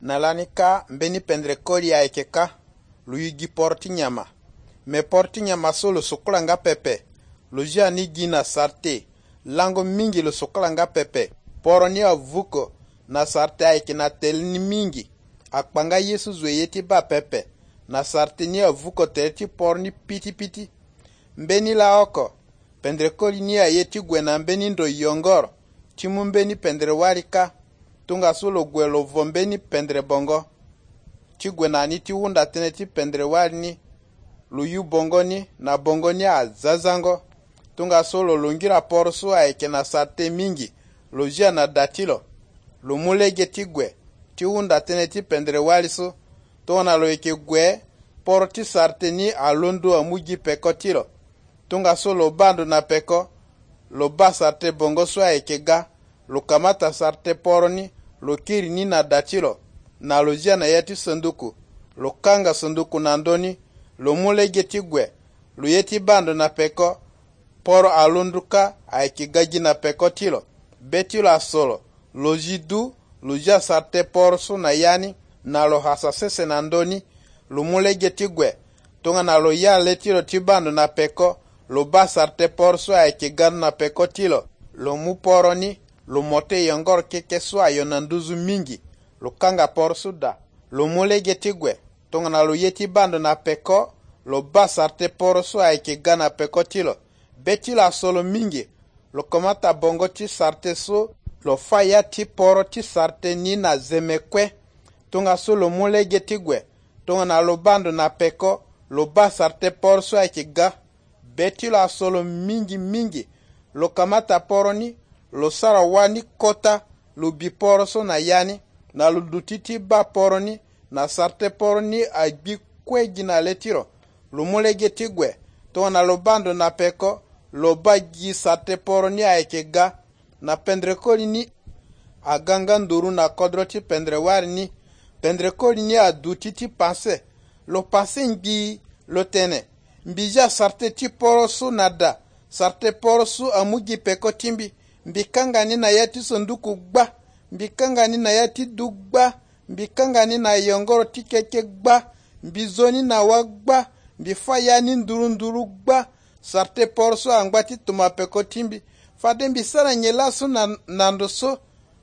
Nalanika mbeni pendrekoli ya ekeka luyigi porti nyama. Me porti nyama so lo sokola nga pepe. Lujia ni gina sarte. Lango mingi lo sokola nga pepe. Poro ni avuko na sarte aiki na tel ni mingi. Akpanga Yesu zweyeti ba pepe. Na sarte ni avuko teleti poro ni piti piti. Mbeni la oko. Pendrekoli ni ayeti gwena mbeni ndo yongoro. Chimu mbeni pendrewalika. Tunga solo gwelo vombeni pendre bongo. Chigwena ni ti wunda tene ti pendre wali ni. Luyu bongo ni na bongo ni a zazango. Tunga solo lungira porso a eke na sarte mingi. Lujia na datilo. Lumulege ti gwe. Ti wunda tene ti pendre wali so. Tona lo eke gwe. Poro ti sarte ni a londo a mugi peko tilo. Tunga solo bando na peko. Lo ba sarte bongo so a eke ga. Lo kamata sarte poro ni. Lo kiri ni na datilo. Na lo jia na yeti sanduku. Lo kanga sanduku na ndoni. Lo mulege ti gwe. Lo yeti bando na peko. Poro alunduka aikigaji na peko tilo. Betilo asolo. Lo jidu. Lo jia sarte poro su na yani. Na lo hasasese na ndoni. Lo mulege ti gwe. Tunga na lo ya letilo ti bando na peko. Lo ba sarte poro su aikigan na peko tilo. Lo mu poro ni. Lo mote yongor keke swa yonanduzu mingi. Lo kanga porsu da. Lo mulege tigwe. Tonga na lo yeti bando na peko. Lo ba sarte porsu aike gana peko tilo. Betilo asolo mingi. Lo komata bongo ti sarte so. Lo faya ti poro ti sarte ni na zemekwe. Tonga so lo mulege tigwe. Tonga na lo bando na peko. Lo ba sarte porsu aike ga. Betilo asolo mingi mingi. Lo kamata poro ni. Lo sara wani kota lo biporo so na yani na lo dutiti ba poro ni na sarte poro ni agbi kweji na letiro lo mulege tigwe to na lo bando na peko lo bagi sarte poro ni aike ga na pendrekoli ni aganga nduru na kodroti pendrewari ni pendrekoli ni adutiti panse lo panse ngi lo tene mbija sarte ti poro so nada sarte poro so amugi peko timbi mbikanga ni na yati sanduku gba mbikanga ni na yati dugba mbikanga ni na yongoro tikeke gba mbizoni na wagba mbifaya ni nduru gba sarte porso angbati tumapeko timbi fade mbisara nyela so na nandoso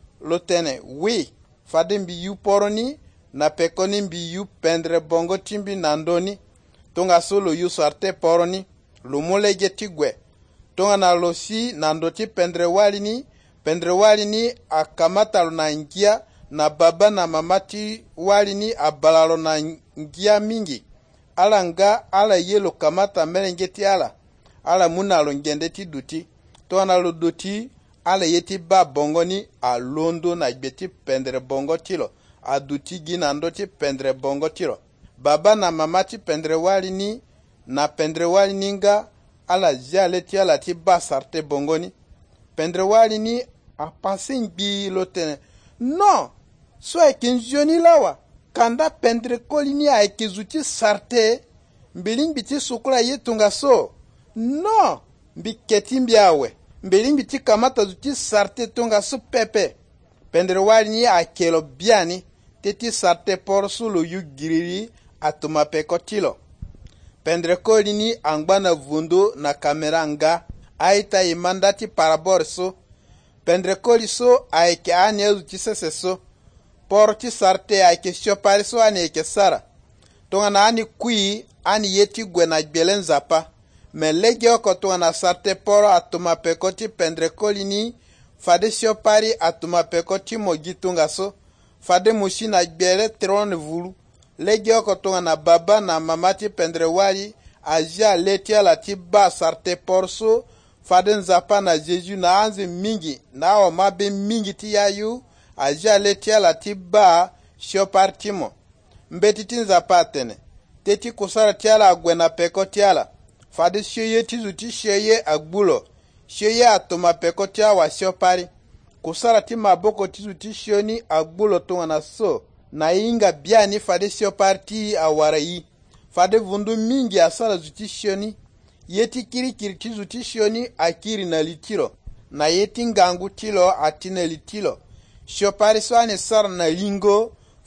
lotene wi fade mbi yu poroni na peko ni mbi yu pendre bongo timbi nandoni tonga solo yu sarte poroni lumulege tigwe tonga na losi na ndoti pendre wali ni akamata na ngia na baba na mamati wali ni abalalo na ngia mingi ala nga ala yelo kamata merengeti ala muna lo ngende ti duti tonga na lo duti ala yeti ba bongo ni alondo na beti pendre bongo tilo aduti gina ndoti pendre bongo tilo baba na mamati pendre wali ni na pendre wali ninga ala jale ti ala ti ba sarte bongoni pendre wali ni a panse ngbi lotene non so e kinjoni lawa kanda pendre koli ni a ekizuti sarte mbilimbi ti sukula yetunga so non mbiketi mbiawe mbilimbi ti kamata zuti sarte tunga so pepe pendre wali ni a kelo biani teti sarte por sulu yu giriri atuma peko tilo pendre koli ni angbana vundo na kamera nga aita imandati parabor so pendre koli so aike ane uti sese so porti sarte aike shopari so ane eke sara tonga na ani kui ani yeti gwena gbelen zapa me lege oko tonga na sarte poro atuma pekoti pendre koli ni fade shopari atuma pekoti mogi tunga so fade mushi na gbele trone vulu lege oko tonga na baba na mamati pendre wali aja leti ala ti ba sarte porso faden zapa na Jeju na anze mingi na o mabe mingi ti yayu aja leti ala ti ba shopartimo mbeti tin zapa tene teti kusara ti ala agwena peko ti ala fade sheye ti zuti sheye agbulo sheye atoma peko ti awa shopari kusara ti maboko ti zuti shoni agbulo tonga na so na inga biani fade shopari ti awara yi fade vundu mingi asala zuti shoni yeti kiri ti zuti shoni akiri na litiro na yeti ngangu tilo atina litilo shopari so ane sara na lingo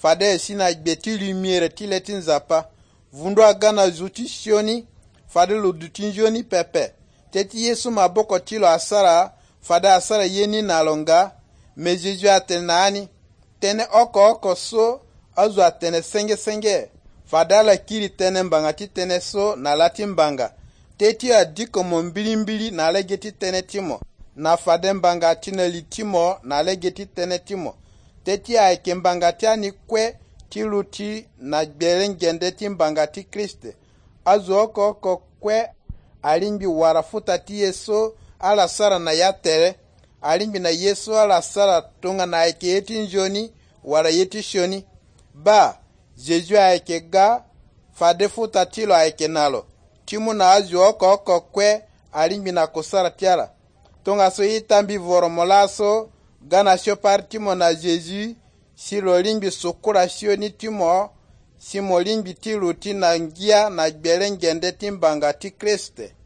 fade sina beti lumiere tiletin zapa vundo agana zuti sioni fade lo dutinjoni pepe teti Yesu maboko tilo asara fade asara yeni nalonga mejeju atenani tene oko so azu atene senge fade la kiri tene mbangati tene so na lati mbanga teti adiko mombilimbili na legeti tene timo na fade mbanga tina litimo na legeti tene timo teti aike mbangati ani kwe tiluti na belengende timbangati Kriste azu oko kwe alimbi warafuta ti Yesu ala sara na yatere alimbi na Yesu ala sara tunga na aike yeti njoni wara yeti shoni ba Jeju aike ga fade futa tilo aike nalo timu na azu oko kwe alimbi na kusara tiara tunga so itambi voromolaso gana sio partimo na Jeju silo limbi sukura sioni timo simo limbi tiluti na ngia na belengende timbanga ti Kriste